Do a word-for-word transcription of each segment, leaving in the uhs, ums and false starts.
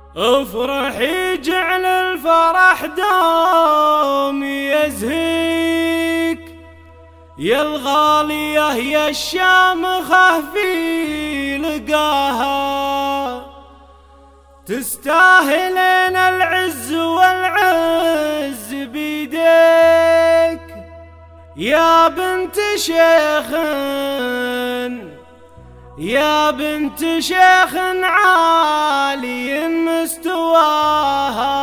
افرحي جعل الفرح دوم يزهيك يا الغالية يا الشامخة في لقاها، تستاهلين العز والعز بيديك يا بنت شيخ يا بنت شيخ عالي مستواها.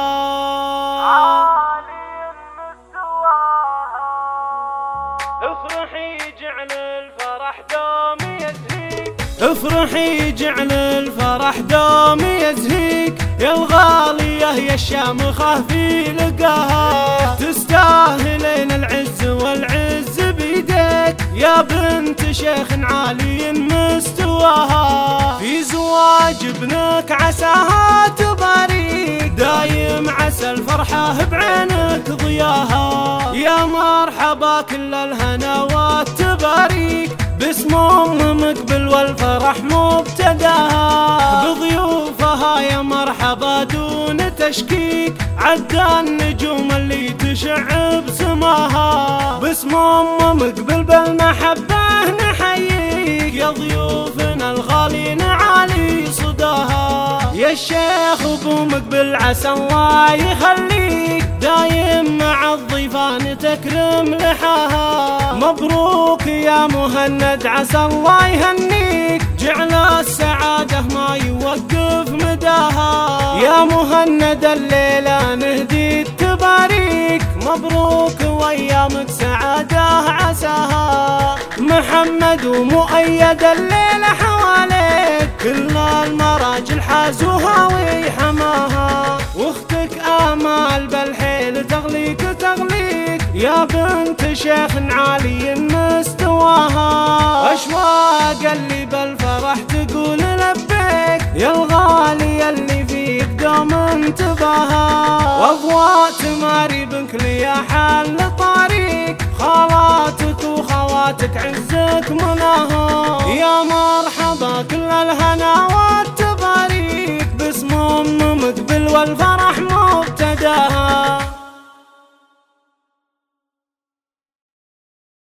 افرحي جعل الفرح دوم يزهيك افرحي جعل الفرح دوم يزهيك يا الغالية يا الشامخة في لقاها، تستاهلين العز والعز بيديك يا بنت شيخ عالي مستواها. في زواج ابنك عساها تباريك دايم عسى الفرحة بعينك ضياها، يا مرحبا كل الهناوات تباريك باسم ام مقبل والفرح مبتداها، بضيوفها يا مرحبا دون تشكيك عدى النجوم اللي تشع بسماها، باسم ام مقبل بالمحبة نحييك يا ضيوفنا الغالين عالي صداها، يا الشيخ ابو مقبل عسى الله يخليك دايم مع الضيفان تكرم لحاها، مبروك يا مهند عسى الله يهنيك جعل السعادة ما يوقف مداها، يا مهند الليلة نهدي التباريك مبروك وايامك سعادة عساها، محمد ومؤيد الليلة حواليك كل المراجل حازوها ويحماها، واختك آمال بالحيل تغليك تغليك يا بنت شيخ عالي مستواها، أشواق اللي بالفرح تقول لبيك يا الغالي اللي فيك دوم انتباها، واضواء تماري بنك لي يا حل طريق خالاتك وخواتك عزك مناها، يا مرحبا كل الهنا والتباريك باسم ام مقبل والفرح